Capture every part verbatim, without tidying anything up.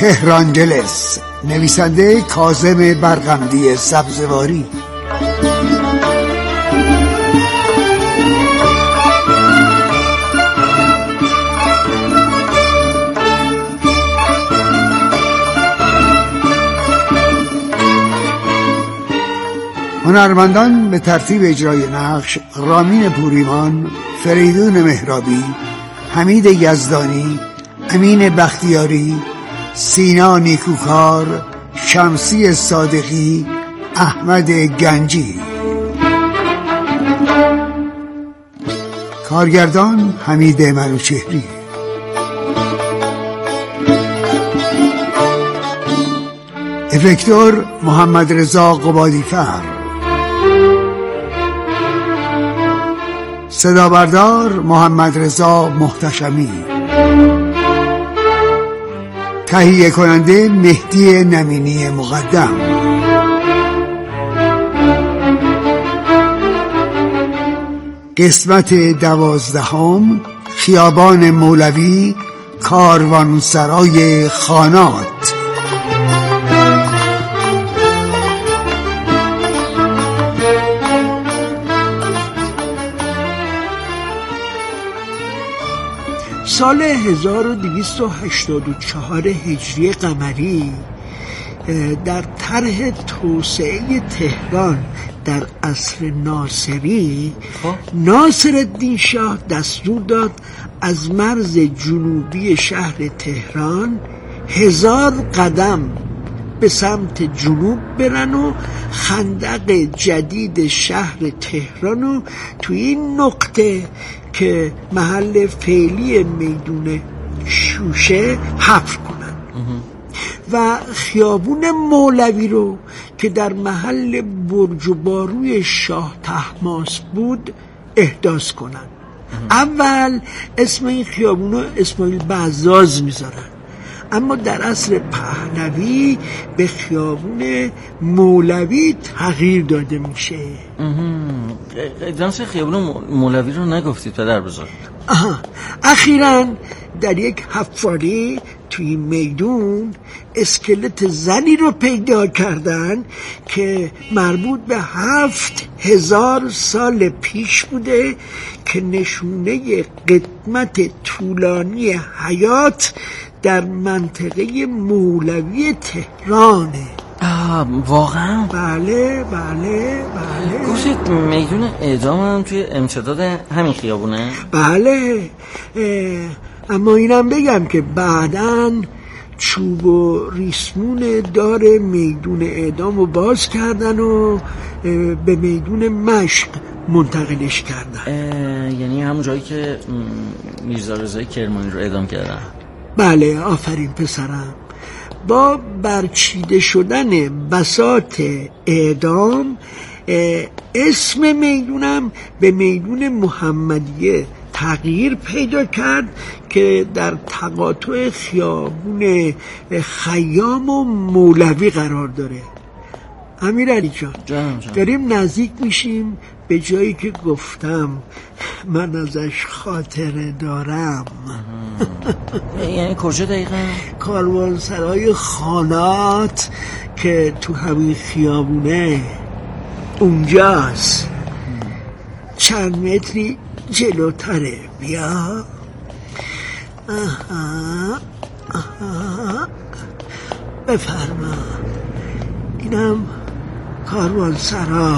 تهرانجلس، نویسنده کاظم برغمدی سبزواری. هنرمندان به ترتیب اجرای نقش: رامین پوریمان، فریدون مهرابی، حمید یزدانی، امین بختیاری، سینا نیکوکار، شمسی صادقی، احمد گنجی. کارگردان حمید منوچهری. افکتور محمد رضا قبادیفر. صدا بردار محمد رضا محتشمی. تهیه کننده مهدی نمینی مقدم. قسمت دوازدهم، خیابان مولوی، کاروانسرای خانات. سال هزار و دویست و هشتاد و چهار هجری قمری در طرح توسعه تهران در عصر ناصری، ناصرالدین شاه دستور داد از مرز جنوبی شهر تهران هزار قدم به سمت جنوب برن و خندق جدید شهر تهران رو توی این نقطه که محل فعلی میدون شوشه حفر کنن و خیابون مولوی رو که در محل برج و باروی شاه طهماسب بود احداث کنن. اول اسم این خیابون رو اسماعیل بزاز میذارن، اما در عصر پهلوی به خیابون مولوی تغییر داده میشه. ادامس خیابون مولوی رو نگفتید پدر بزرگ؟ آها، اخیراً در یک حفاری توی میدون اسکلت زنی رو پیدا کردن که مربوط به هفت هزار سال پیش بوده که نشونه قدمت طولانی حیات در منطقه مولوی تهرانه. آه، واقعا؟ بله بله بله. گفتید میدون اعدام هم توی امتداد همین خیابونه؟ بله، اما اینم بگم که بعداً چوب و ریسمون دار میدون اعدام رو باز کردن و به میدون مشق منتقلش کردن. یعنی همون جایی که میرزا رضای کرمانی رو اعدام کردن؟ بله، آفرین پسرم. با برچیده شدن بساط اعدام اسم میدونم به میدون محمدیه تغییر پیدا کرد که در تقاطع خیابون خیام و مولوی قرار داره. امیرعلی جان، جانم جانم. داریم نزدیک میشیم به جایی که گفتم من ازش خاطره دارم. یعنی کجا دقیقا؟ کاروانسرای خانات که تو همین خیابونه اونجاست. چند متری جلوتره. بیا. آها آها، بفرما. اینم کاروانسرا.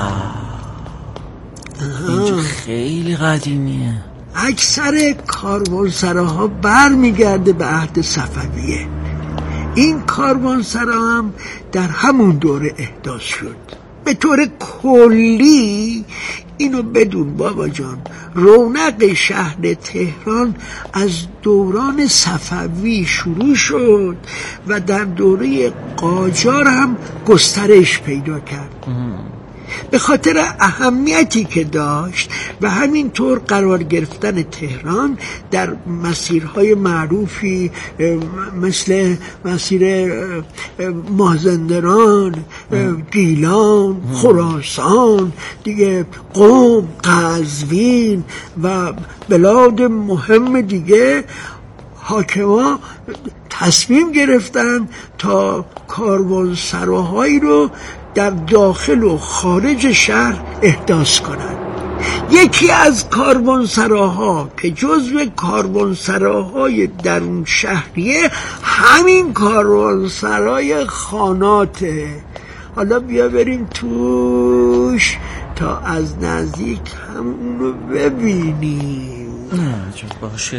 اینجا خیلی قدیمیه. اکثر کاروانسراها بر میگرده به عهد صفویه. این کاروانسرا هم در همون دوره احداث شد. به طور کلی اینو بدون بابا جان، رونق شهر تهران از دوران صفوی شروع شد و در دوره قاجار هم گسترش پیدا کرد. به خاطر اهمیتی که داشت و همینطور قرار گرفتن تهران در مسیرهای معروفی مثل مسیر مازندران، گیلان، خراسان، دیگه قم، قزوین و بلاد مهم دیگه، حاکما تصمیم گرفتن تا کاروانسراهایی رو در داخل و خارج شهر احداث کنند. یکی از کاروانسراها که جزو کاروانسراهای درون شهریه همین کاروانسرای خاناته. حالا بیا بریم توش تا از نزدیک هم اونو ببینیم. نه باشه.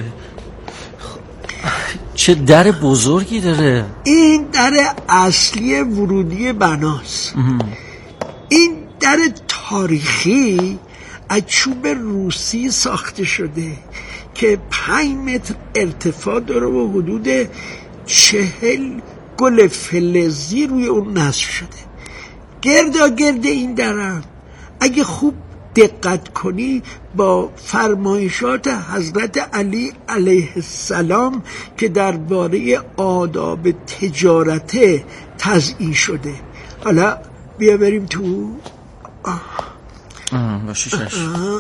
چه در بزرگی داره. این در اصلی ورودی بناست. این در تاریخی از چوب روسی ساخته شده که پنج متر ارتفاع داره و حدود چهل گل فلزی روی اون نصب شده. گردا گرد این درم اگه خوب دقت کنی با فرمایشات حضرت علی علیه السلام که درباره آداب تجارت تزیین شده. حالا بیا بریم تو. آه باشه شش.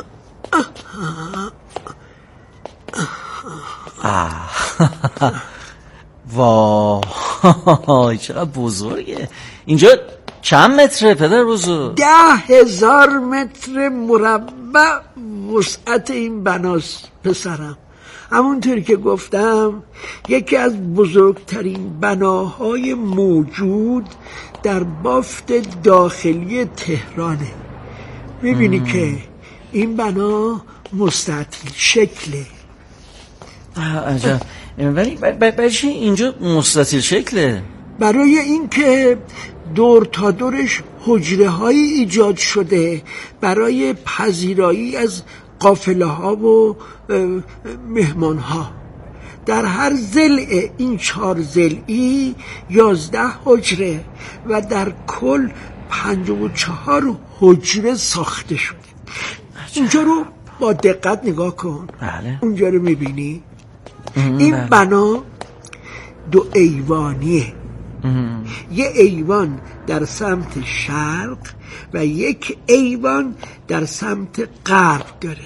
وای چقدر بزرگه. اینجا چند متره پدر بزرگ؟ ده هزار متر مربع وسعت این بناست پسرم. همونطوری که گفتم یکی از بزرگترین بناهای موجود در بافت داخلی تهرانه. میبینی که این بنا مستطیل شکله. عجب. ولی برای چی اینجا مستطیل شکله؟ برای اینکه دور تا دورش حجره هایی ایجاد شده برای پذیرایی از قافله ها و مهمان ها. در هر ضلع این چهار ضلعی یازده حجره و در کل پنجاه و چهار حجره ساخته شده. اینجا رو با دقت نگاه کن. بله. اونجا رو میبینی؟ این بله. بنا دو ایوانیه. یه ایوان در سمت شرق و یک ایوان در سمت غرب داره.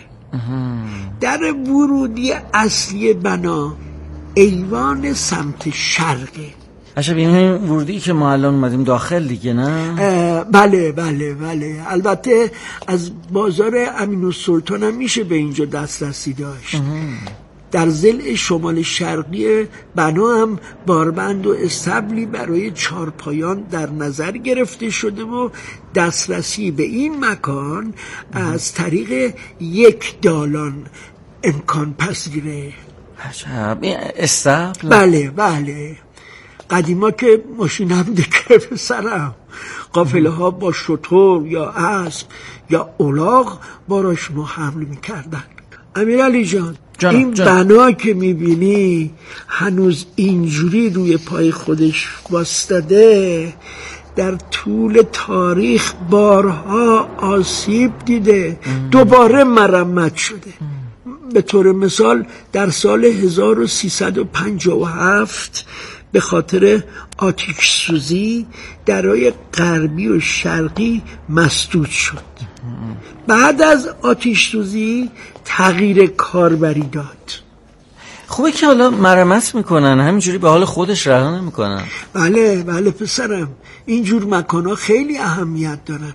در ورودی اصلی بنا ایوان سمت شرقه. عجب. این ورودی که ما الان اومدیم داخل دیگه نه؟ بله بله بله. البته از بازار امین السلطان هم میشه به اینجا دسترسی داشت. در ضلع شمال شرقی بنا هم باربند و استبلی برای چارپایان در نظر گرفته شده و دسترسی به این مکان از طریق یک دالان امکان پذیره. عجب. این استبل؟ بله بله. قدیما که ماشین هم دیگه پسرم قافله ها با شتر یا اسب یا الاغ باراش ما حمل میکردن. امیرعلی جان جانم، این جانم. بنا که میبینی هنوز اینجوری روی پای خودش واسطاده در طول تاریخ بارها آسیب دیده ام. دوباره مرمت شده. ام. به طور مثال در سال هزار و سیصد و پنجاه و هفت به خاطر آتش سوزی درای غربی و شرقی مسدود شد. بعد از آتش سوزی تغییر کاربری داد. خوبه که حالا مرمت میکنن، همینجوری به حال خودش رها نمیکنن. بله بله پسرم، اینجور مکانا خیلی اهمیت دارن.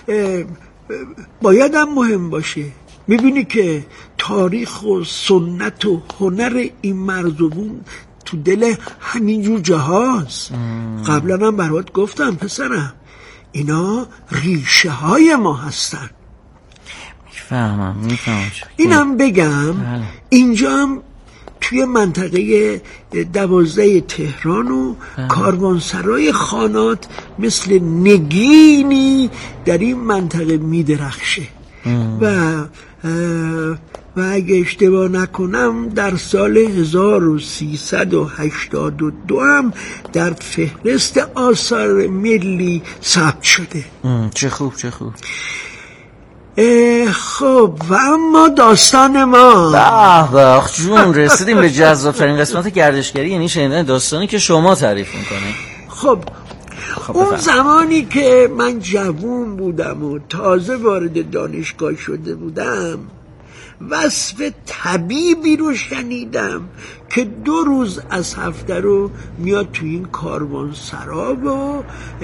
باید هم مهم باشه. میبینی که تاریخ و سنت و هنر این مرزبون تو دل همینجور جاهاست. قبلا هم برات گفتم پسرم اینا ریشه های ما هستن. میفهمم میفهمم. اینم بگم بله. اینجا هم توی منطقه دوازده تهران و بله. کاروانسرای خانات مثل نگینی در این منطقه میدرخشه و و اگه اشتباه نکنم در سال هزار و سیصد و هشتاد و دو هم در فهرست آثار ملی ثبت شده. چه خوب چه خوب. خب و اما داستان ما به به جون رسیدیم به جذاب‌ترین قسمت گردشگری، یعنی شنیدن داستانی که شما تعریف میکنه. خب خب اون زمانی که من جوون بودم و تازه وارد دانشگاه شده بودم وصف طبیبی رو شنیدم که دو روز از هفته رو میاد تو این کاروان سرا و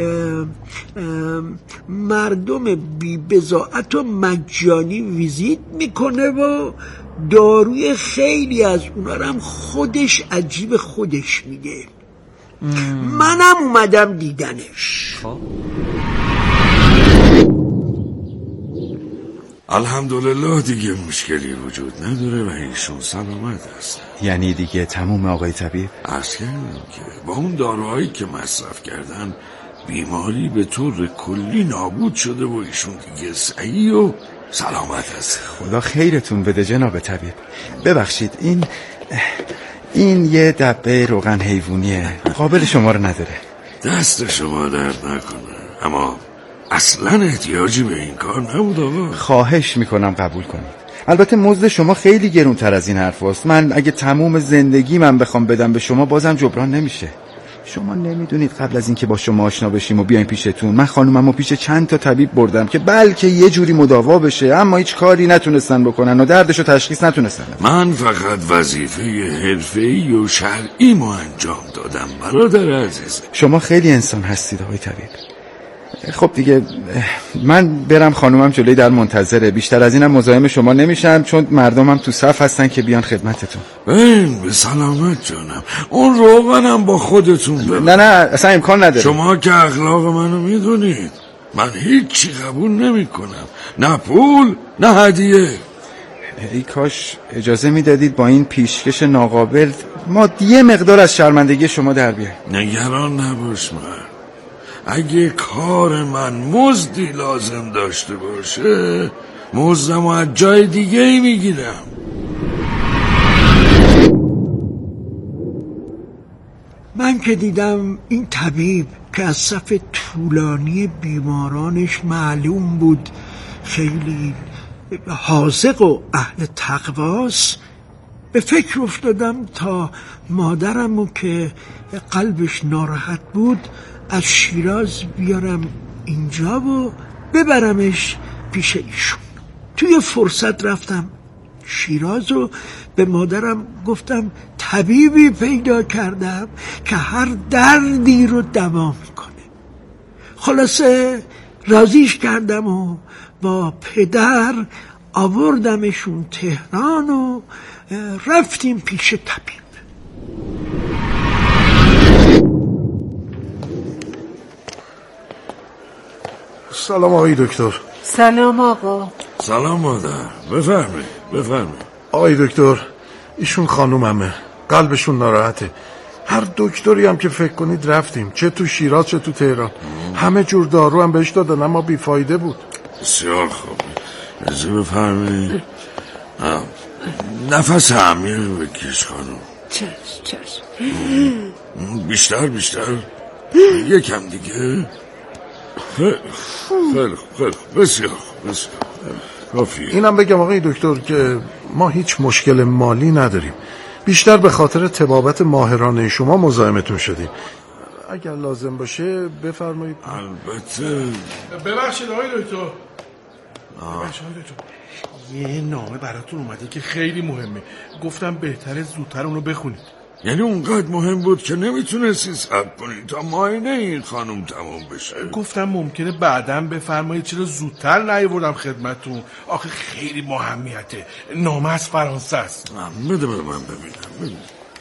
مردم بی بضاعت و مجانی ویزیت میکنه و داروی خیلی از اونا رو هم خودش عجیب خودش میده. منم اومدم دیدنش. الحمدلله دیگه مشکلی وجود نداره و ایشون سلامت هست. یعنی دیگه تموم آقای طبیب؟ عرض کردم که با اون داروهایی که مصرف کردن بیماری به طور کلی نابود شده و ایشون دیگه صحیح و سلامت هست. خدا خیرتون بده جناب طبیب. ببخشید این این یه دبه روغن حیوانیه، قابل شما رو نداره. دست شما درد نکنه، اما اصلا احتیاجی به این کار نبود آقا. خواهش میکنم قبول کنید. البته مزد شما خیلی گرونتر از این حرف هست. من اگه تموم زندگی من بخوام بدم به شما بازم جبران نمیشه. شما نمیدونید قبل از اینکه با شما آشنا بشیم و بیایم پیشتون من خانوممو پیش چند تا طبیب بردم که بلکه یه جوری مداوا بشه، اما هیچ کاری نتونستن بکنن و دردشو تشخیص نتونستن. من فقط وظیفه حرفه‌ای و شرعیمو انجام دادم برادر عزیز. شما خیلی انسان هستید آقای طبیب. خب دیگه من برم، خانومم جلوی در منتظره. بیشتر از اینم مزاحم شما نمیشم چون مردمم تو صف هستن که بیان خدمتتون. بین به سلامت جانم. اون روغنم با خودتون ببر. نه نه اصلا امکان نداره. شما که اخلاق منو میدونید، من هیچی قبول نمی کنم، نه پول نه هدیه. ای کاش اجازه میدادید با این پیشکش ناقابل ما یه مقدار از شرمندگی شما در بیایم. نگران نباش من. اگه کار من مزدی لازم داشته باشه مزدمو از جای دیگه ای میگیرم. من که دیدم این طبیب که از صف طولانی بیمارانش معلوم بود خیلی حاذق و اهل تقواست، به فکر افتادم تا مادرمو که قلبش ناراحت بود از شیراز بیارم اینجا و ببرمش پیش ایشون. توی فرصت رفتم شیراز و به مادرم گفتم طبیبی پیدا کردم که هر دردی رو دوا میکنه. خلاصه راضیش کردم و با پدر آوردمشون تهران و رفتیم پیش طبیب. سلام آقای دکتر. سلام آقا. سلام مادر. بفرمایید بفرمایید. آقای دکتر ایشون خانوممه، قلبشون ناراحته. هر دکتری هم که فکر کنید رفتیم، چه تو شیراز چه تو تهران. همه جور دارو هم بهش دادن اما بیفایده بود. بسیار خوب. از بفرمایید. نفس عمیق بکش خانم. چشم چشم. بیشتر بیشتر. یکم دیگه. خیلی خیلی خیلی بسیار بسیار کافیه. اینم بگم آقای دکتر که ما هیچ مشکل مالی نداریم، بیشتر به خاطر طبابت ماهرانه شما مزاحمتون شدیم. اگر لازم باشه بفرمایید. البته. ببخشید آقای دکتر. ببخشید آقای دکتر، یه نامه براتون اومده که خیلی مهمه، گفتم بهتره زودتر اونو بخونید. یعنی اونقدر مهم بود که نمیتونستی صبر کنی تا معاینه این خانم تمام بشه؟ گفتم ممکنه بعداً بفرمایید چرا زودتر نیاوردم خدمتتون، آخه خیلی مهمیته. نامه از فرانسه است. بده بده من ببینم. بده.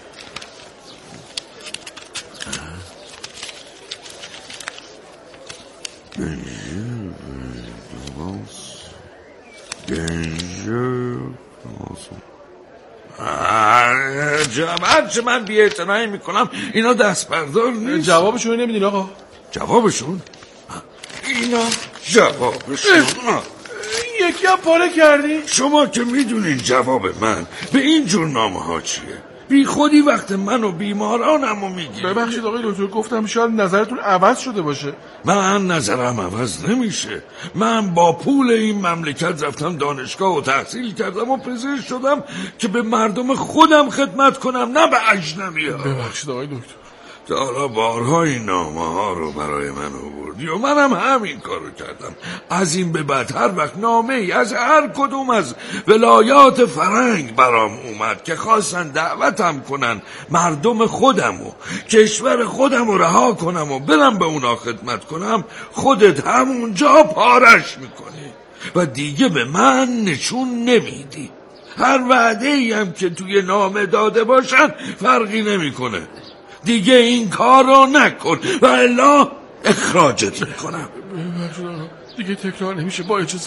هرچه من بی اعتنایی میکنم اینا دست بردار نیست. جوابشون نمیدین آقا؟ جوابشون؟ اینا جوابشون یکی هم پاره کردی؟ شما که میدونین جواب من به این جور نامه ها چیه. بی خودی وقت من و بیمارانمو میگیری. ببخشید آقای دکتر، گفتم شاید نظرتون عوض شده باشه. من نظرم عوض نمیشه. من با پول این مملکت رفتم دانشگاه و تحصیل کردم و پزشک شدم که به مردم خودم خدمت کنم، نه به اجنبی ها. ببخشید آقای دکتر. تا حالا بارها این نامه ها رو برای من آوردی و منم همین کارو کردم. از این به بعد هر وقت نامه ای از هر کدوم از ولایات فرنگ برام اومد که خواستن دعوتم کنن مردم خودم و کشور خودم رو رها کنم و برم به اونا خدمت کنم، خودت همونجا پارش میکنی و دیگه به من نشون نمیدی. هر وعده ای هم که توی نامه داده باشن فرقی نمیکنه. دیگه این کار رو نکن و الا اخراجت میکنم. دیگه تکرار نمیشه، با اجازه.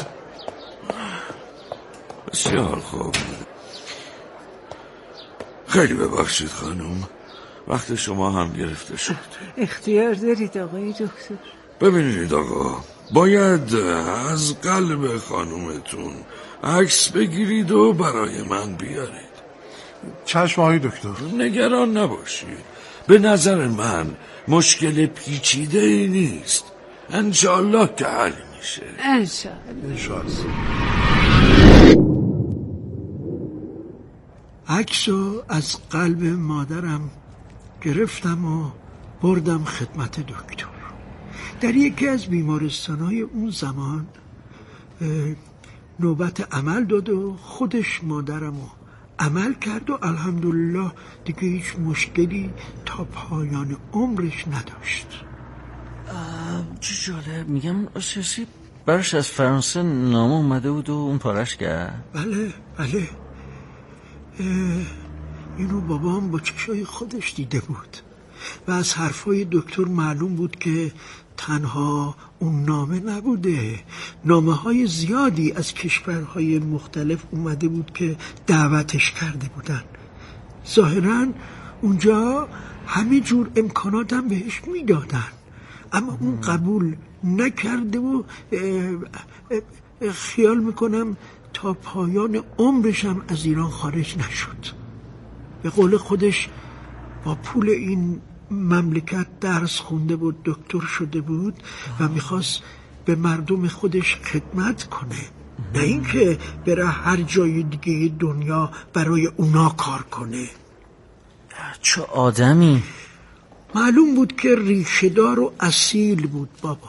بسیار خوب. خیلی ببخشید خانم، وقت شما هم گرفته شد. اختیار دارید آقای دکتر. ببینید آقا، باید از قلب خانومتون عکس بگیرید و برای من بیارید. چشم آقای دکتر. نگران نباشید، به نظر من مشکل پیچیده ای نیست. انشالله که حل میشه. انشالله. انشالله. عکسو از قلب مادرم گرفتم و بردم خدمت دکتر. در یکی از بیمارستان‌های اون زمان نوبت عمل داد و خودش مادرمو عمل کرد و الحمدلله دیگه هیچ مشکلی تا پایان عمرش نداشت. چه جالب. میگم اساسی برش از فرانسه نامه اومده بود و اون پارش کرد. بله بله، اینو بابام با چشای خودش دیده بود و از حرفای دکتر معلوم بود که تنها اون نامه نبوده، نامه های زیادی از کشورهای مختلف اومده بود که دعوتش کرده بودن. ظاهراً اونجا همه جور امکاناتم بهش میدادن، اما اون قبول نکرده و خیال میکنم تا پایان عمرشم از ایران خارج نشد. به قول خودش با پول این مملکت درس خونده بود، دکتر شده بود و میخواست به مردم خودش خدمت کنه، نه اینکه بره هر جای دیگه دنیا برای اونا کار کنه. چه آدمی. معلوم بود که ریشه‌دار و اصیل بود بابا.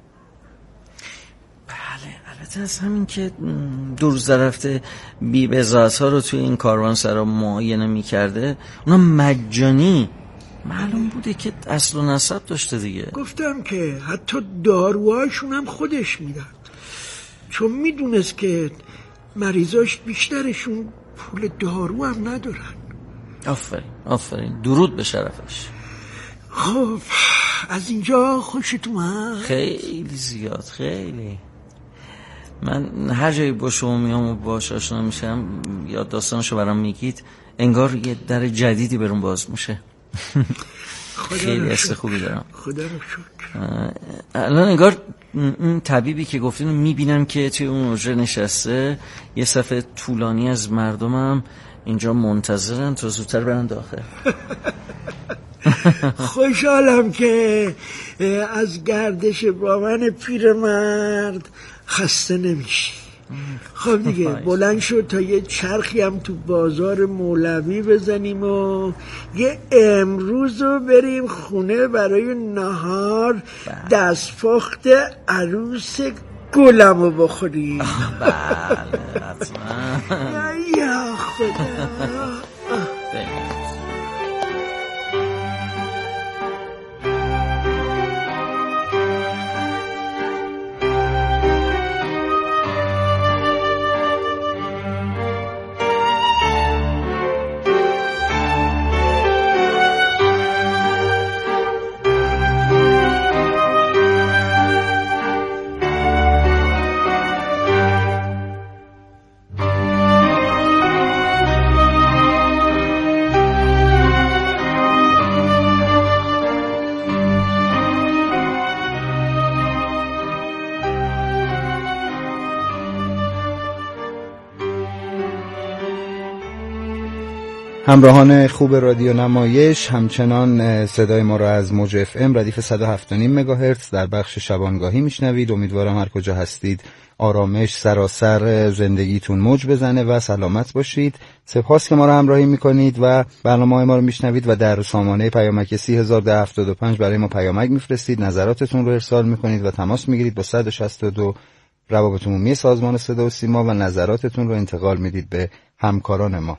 بله، البته از همین که دو روز رفته بی بضاعت ها رو توی این کاروانسرا معاینه میکرده، اونا مجانی معلوم بوده که اصل و نسب داشته دیگه. گفتم که حتی داروهاشون هم خودش میداد، چون میدونست که مریضاش بیشترشون پول دارو هم ندارن. آفرین آفرین، درود به شرفش. خب از اینجا خوشت اومد؟ خیلی زیاد، خیلی. من هر جایی با شما میام و باهاش آشنا میشم یا داستانشو برام میگید، انگار یه در جدیدی برام باز میشه. خیلی حس خوبی دارم. خدا رو شکر. الان انگار این طبیبی که گفتین میبینم که توی اون حجره نشسته، یه صفحه طولانی از مردمم اینجا منتظرن تا زودتر برن داخل. خوشحالم که از گردش با من پیرمرد خسته نمیشی. خب دیگه بلند شد تا یه چرخی هم تو بازار مولوی بزنیم و یه امروز رو بریم خونه برای نهار دستپخت عروس گلم رو بخوریم. بله حتما. یا خدا. همراهان خوب رادیو نمایش، همچنان صدای ما را از موج اف ام ردیف صد و هفت و نیم مگاهرتز در بخش شبانگاهی میشنوید. امیدوارم هر کجا هستید آرامش سراسر زندگیتون موج بزنه و سلامت باشید. سپاس که ما رو همراهی میکنید و برنامه ما رو میشنوید و در سامانه پیامک سی هزار و هفتاد و پنج برای ما پیامک میفرستید، نظراتتون رو ارسال میکنید و تماس میگیرید با صد و شصت و دو روابط عمومی سازمان صدا و سیما و نظراتتون رو انتقال میدید به همکاران ما.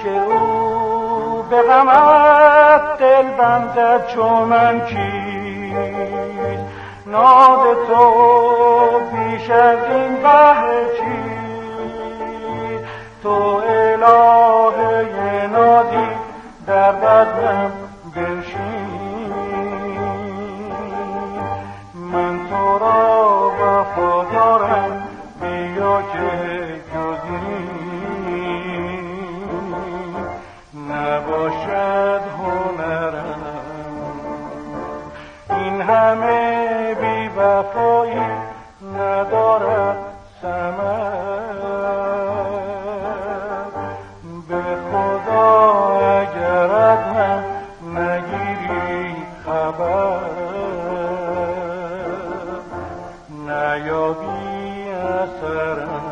که او به غمت دل بندد چون من کیست ناد تو بیش از این بهر چیست تو الهه نازی در بدنم بنشین من تو را وفادارم بیا که جز نباشد هنرم این همه بی وفایی ندارد ثمر به خدا اگر از من نگیری خبر نیابی اثرم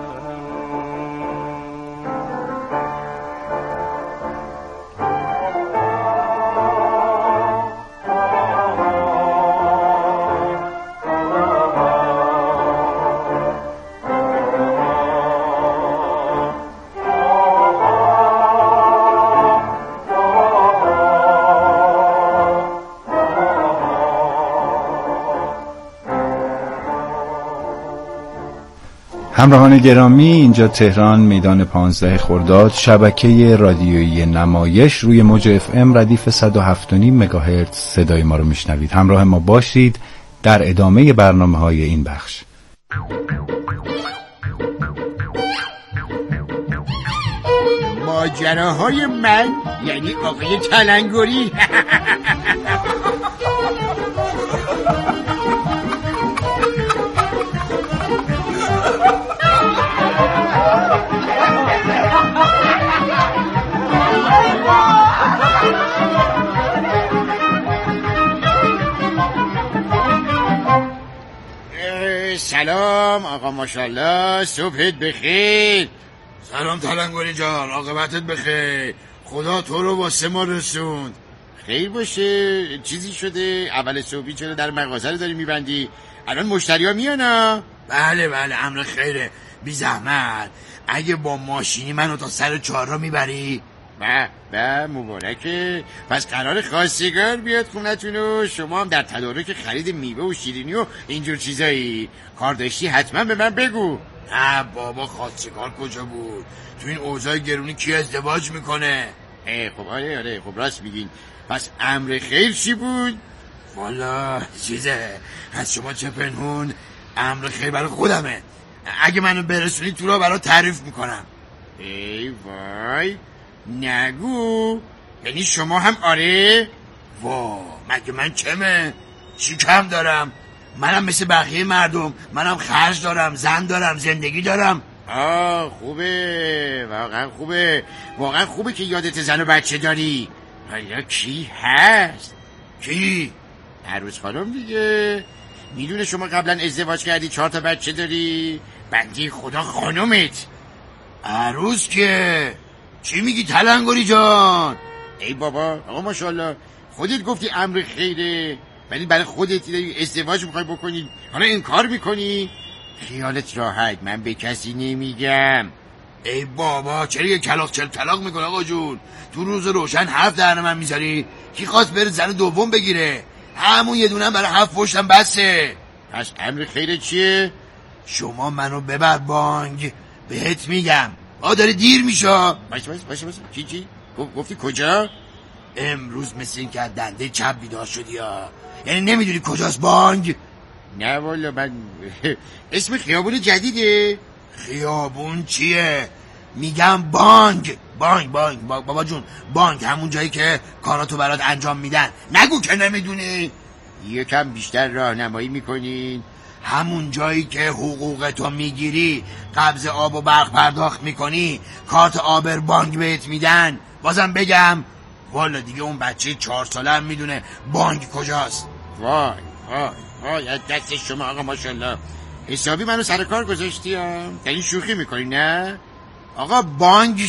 همراهان گرامی، اینجا تهران، میدان پانزده خرداد، شبکه رادیویی نمایش روی موج اف ام ردیف صد و هفت و نیم مگاهرتز صدای ما رو میشنوید. همراه ما باشید در ادامه برنامه های این بخش. ماجراهای من یعنی آقای تلنگری. سلام آقا ماشاءالله، صبحت بخیر. سلام تلنگری جان، عاقبتت بخیر. خدا تو رو واسه ما رسوند. خیر باشه. چیزی شده؟ اول صبحی چرا در مغازه رو داری میبندی؟ الان مشتری ها میانا؟ بله بله امر خیره، بی زحمت. اگه با ماشینی منو تا سر چهار را میبری؟ به به مبارکه. پس قرار خواستگار بیاد خونتون و شما هم در تدارک خرید میوه و شیرینی و اینجور چیزایی کار داشتی حتما به من بگو. نه بابا، خواستگار کجا بود؟ تو این اوضاع گرونی کی ازدواج میکنه؟ اه خب آره آره خب راست میگین. پس امر خیر چی بود؟ والا چیزه از شما چه پنهون. امر خیر برای خودمه. اگه منو برسونی تو را برای تعریف میکنم. ای وای نگو. یعنی شما هم آره؟ وا مگه من کمه؟ چی کم دارم؟ منم مثل بقیه مردم، منم خرج دارم، زن دارم، زندگی دارم. آه خوبه، واقعا خوبه. واقعا خوبه که یادت زن و بچه داری. حالا کی هست؟ کی؟ عروس خانم دیگه. میدونه شما قبلا ازدواج کردی، چهار تا بچه داری. بندی خدا خانومت. عروس که چی میگی تلنگری جان؟ ای بابا آقا ماشاءالله، خودت گفتی امر خیره، ولی برای خودت ازدواج میخوای بکنی، حالا این کار میکنی؟ خیالت راحت، من به کسی نمیگم. ای بابا چرا یه کلاق چل طلاق میکنه آقا جون؟ تو روز روشن حرف در من میذاری؟ کی خواست بره زن دوم بگیره؟ همون یه دونم برای هفت پشتم بسه. پس امر خیره چیه؟ شما منو ببر بانک، بهت میگم. آ داره دیر میشه. باشه باشه باشه باشه. چی چی؟ گفتی کجا؟ امروز مثل این که دنده چپ بیدار شدی ها. یعنی نمیدونی کجاست بانک؟ نه والا من اسم خیابون جدیده. خیابون چیه؟ میگم بانک. بانک بانک بابا جون، بانک همون جایی که کاراتو برات انجام میدن. نگو که نمیدونی. یکم بیشتر راهنمایی میکنین. همون جایی که حقوقتو میگیری، قبض آب و برق پرداخت میکنی، کارت آبر بانک بهت میدن. بازم بگم والا دیگه اون بچه چهار ساله هم میدونه بانک کجاست. وای وای وای از دست شما آقا ماشاءالله. حسابی منو سر کار گذاشتی ها. یعنی شوخی میکنی نه؟ آقا بانک